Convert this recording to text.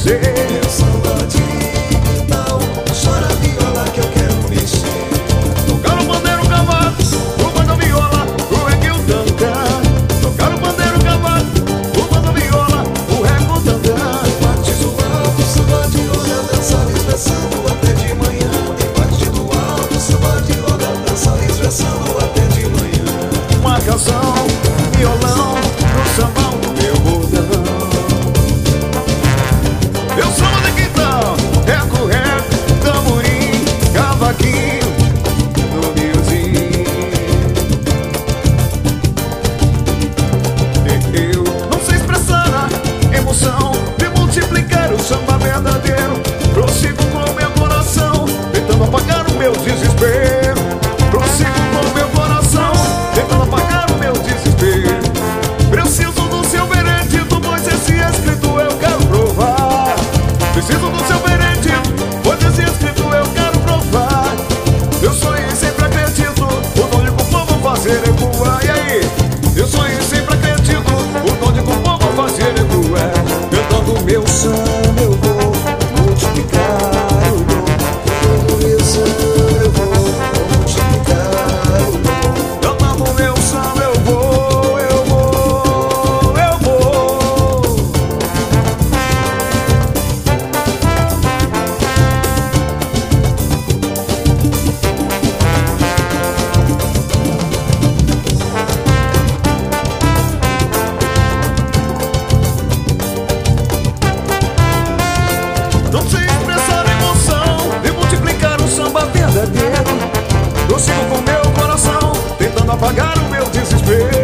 você. Meu samba de quintal, chora a viola que eu quero mexer. Tocar o pandeiro cavalo, o banda viola, o reggae o tantã. Tocar o pandeiro cavalo, o banda viola, o reggae o tantã. Partido alto, samba de roda, dança expressando até de manhã. Em partido alto, samba de roda, dança expressando até de manhã. Uma canção, violão, no sambão do meu bordão. Eu samba de quintal, reco, tamborim, cavaquinho, no miozinho. Eu não sei expressar a emoção de multiplicar o samba verdadeiro. Prossigo com o meu coração, tentando apagar o meu desespero. Prossigo com o meu coração, tentando apagar o meu desespero. Preciso do seu veredito, pois esse escrito eu quero provar. Preciso do seu veredito, pois esse escrito eu quero provar. Eu sonhei e sempre acredito, o dom de que o povo fazer ecoar. E aí? Eu sonhei e sempre acredito, o dom de que o povo fazer ecoar. Cantando meu samba eu vou multiplicar o dom. Cantando meu samba eu vou multiplicar o dom. Cantando meu samba eu vou, eu vou, eu vou. Não sei expressar a emoção de multiplicar o samba verdadeiro. Prossigo com meu coração, tentando apagar o meu desespero.